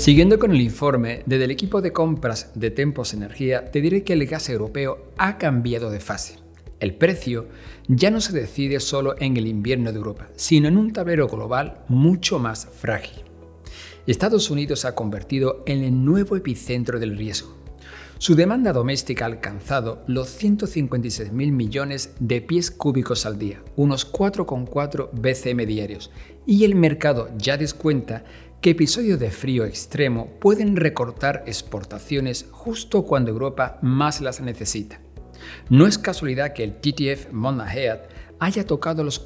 Siguiendo con el informe, desde el equipo de compras de Tempos Energía te diré que el gas europeo ha cambiado de fase. El precio ya no se decide solo en el invierno de Europa, sino en un tablero global mucho más frágil. Estados Unidos se ha convertido en el nuevo epicentro del riesgo. Su demanda doméstica ha alcanzado los 156.000 millones de pies cúbicos al día, unos 4,4 BCM diarios, y el mercado ya descuenta que episodios de frío extremo pueden recortar exportaciones justo cuando Europa más las necesita. No es casualidad que el TTF Mont Ahead haya tocado los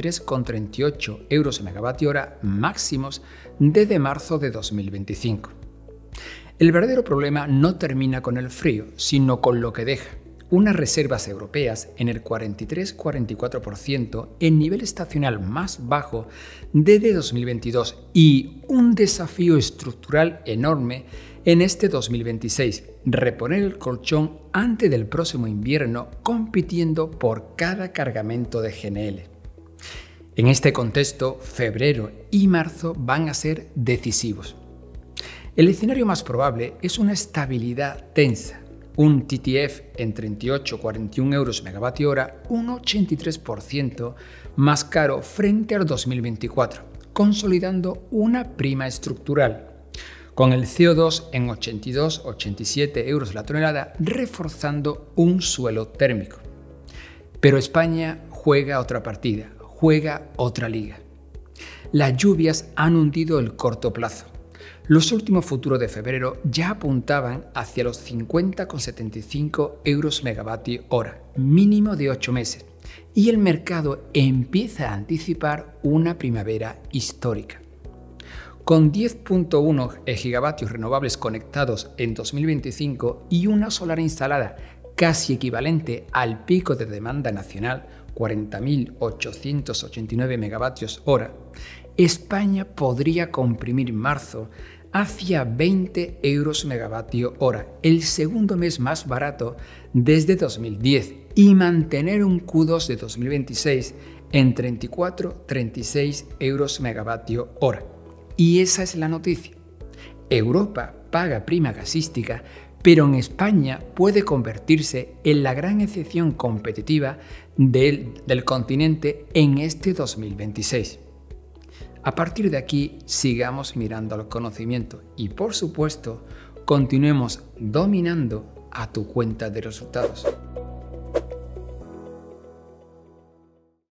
43,38 euros megavatio hora máximos desde marzo de 2025. El verdadero problema no termina con el frío, sino con lo que deja. Unas reservas europeas en el 43-44%, el nivel estacional más bajo desde 2022 y un desafío estructural enorme en este 2026, reponer el colchón antes del próximo invierno compitiendo por cada cargamento de GNL. En este contexto, febrero y marzo van a ser decisivos. El escenario más probable es una estabilidad tensa. Un TTF en 38,41 euros megavatio hora, un 83% más caro frente al 2024, consolidando una prima estructural. Con el CO2 en 82,87 euros la tonelada, reforzando un suelo térmico. Pero España juega otra partida, juega otra liga. Las lluvias han hundido el corto plazo. Los últimos futuros de febrero ya apuntaban hacia los 50,75 euros megavatio hora, mínimo de 8 meses, y el mercado empieza a anticipar una primavera histórica. Con 10,1 gigavatios renovables conectados en 2025 y una solar instalada casi equivalente al pico de demanda nacional, 40.889 megavatios hora, España podría comprimir marzo hacia 20 euros megavatio hora, el segundo mes más barato desde 2010, y mantener un Q2 de 2026 en 34-36 euros megavatio hora. Y esa es la noticia. Europa paga prima gasística, pero en España puede convertirse en la gran excepción competitiva del continente en este 2026. A partir de aquí, sigamos mirando al conocimiento y, por supuesto, continuemos dominando a tu cuenta de resultados.